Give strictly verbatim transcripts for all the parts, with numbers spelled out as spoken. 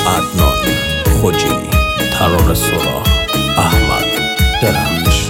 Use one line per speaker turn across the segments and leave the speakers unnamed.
عدنان خوجی، ترانه سراح، احمد درخش.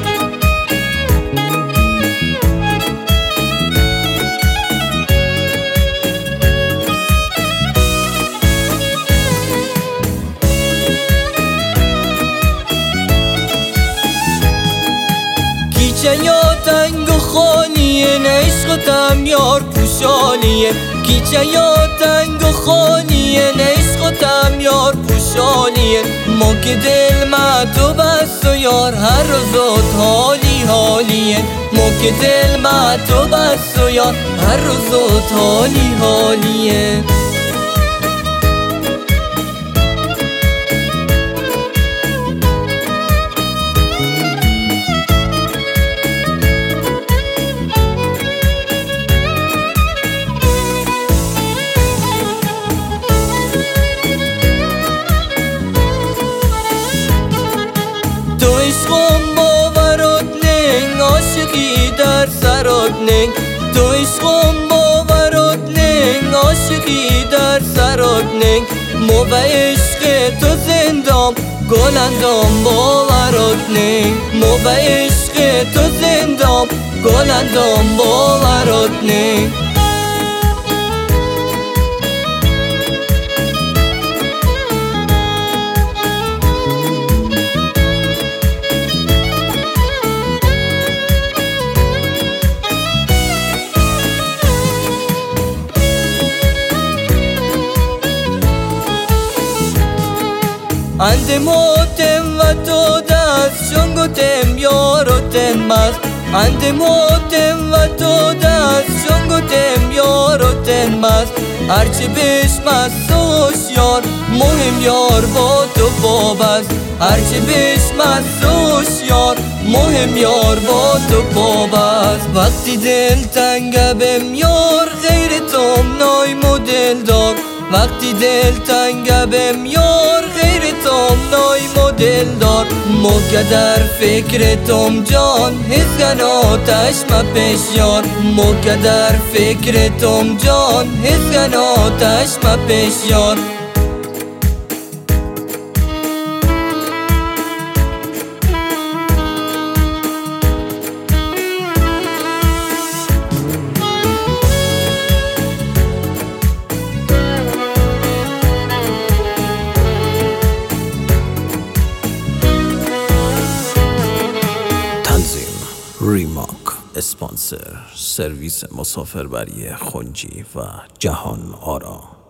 کیچه یا تنگ و خالیه، نه عشقتم یار پوشالیه. کیچه یا تنگ و خالیه، نه عشقتم یار پوشالیه. ما که دل تو بست و یار هر روزت حالی حالیه. ما که دل تو بست و یار هر روزت حالی حالیه. تو عشقم باورات ننگ، عاشقی در سرات ننگ. تو عشقم باورات ننگ، عاشقی در سرات ننگ. ما و عشق تو زندام، گلندام باورات ننگ. ما و عشق تو زندام، گلندام باورات ننگ. اندموتم و تو دست شنگوتم یاروتم مست. اندموتم و تو دست شنگوتم یاروتم مست. هرچی بیش مست و هوشیار، مهم یار با تو بابست. هرچی بیش مست و هوشیار، مهم یار با تو بابست. وقتی دل تنگه بم یار، غیر توم نایم و دل دار. وقتی دل تنگه بم یار، غیر توم نایم و دل دار. ما که در فکر توم جان، هزگن آتش مپش یار. ما که در فکر توم جان، هزگن آتش مپش یار.
ریماک اسپانسر، سرویس مسافربری خنجی و جهان آرا.